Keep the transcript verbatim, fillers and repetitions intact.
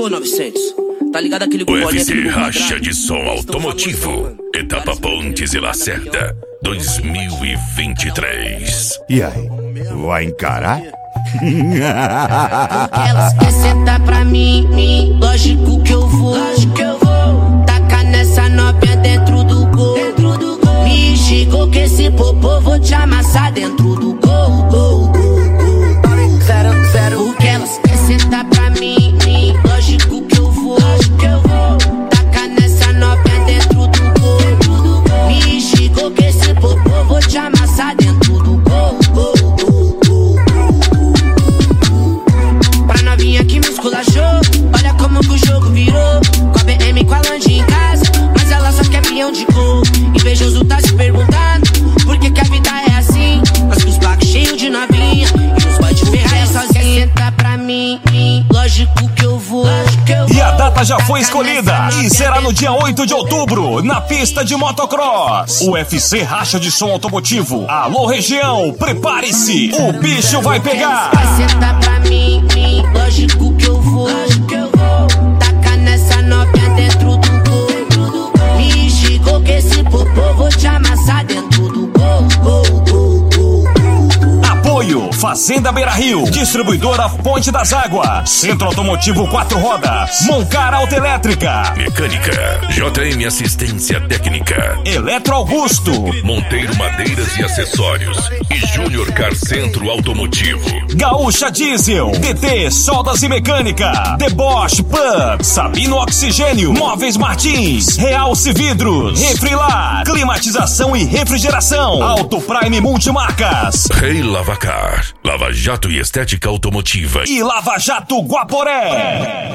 Pô, novecentos, tá ligado aquele O U F C Racha de Som Automotivo, etapa Pontes e Lacerda, dois mil e vinte e três. E aí, vai encarar? Porque elas querem sentar pra mim, mim. Lógico que eu vou, lógico que eu vou. Tacar nessa novinha dentro do gol, dentro do gol. Me chegou que esse popô vou te amassar dentro do gol, gol, gol, gol. Zero, zero. Porque elas querem sentar pra mim, mim. Lógico que eu vou, lógico que eu vou. Tacar nessa novinha dentro do gol, dentro do gol. Me chegou que esse popô vou te amassar dentro do gol, gol, gol, gol. Pra novinha que me esculachou, olha como que o jogo virou. Com a B M, com a Land em casa, mas ela só quer peão de gol. Invejoso tá se perguntando por que que a vida é assim. Nós com os blocos cheios de novinha e os boy de Ferrari sozinha. Senta pra mim, mim, lógico que eu vou, lógico que eu vou. E a data já foi escolhida e será no dia oito de outubro, na pista de motocross. U F C Racha de Som Automotivo. Alô, região, prepare-se, o bicho vai pegar. Senta pra mim, mim, lógico que eu vou, lógico que eu vou. Taca nessa novinha dentro do gol, dentro do gol. Me chegou que esse popô vou te amassar dentro do gol, gol, gol, gol. Apoio Fazenda Beira Rio, distribuidora Ponte das Águas, Centro Automotivo Quatro Rodas, Moncar Autoelétrica, Mecânica, J M Assistência Técnica, Eletro Augusto, Monteiro Madeiras e Acessórios e Júnior Car Centro Automotivo. Gaúcha Diesel, D T Soldas e Mecânica, Deboche Pub, Sabino Oxigênio, Móveis Martins, Realce Vidros, Refrilar, climatização e refrigeração, Auto Prime Multimarcas, Rei Lavacar, Lava Jato e Estética Automotiva e Lava Jato Guaporé.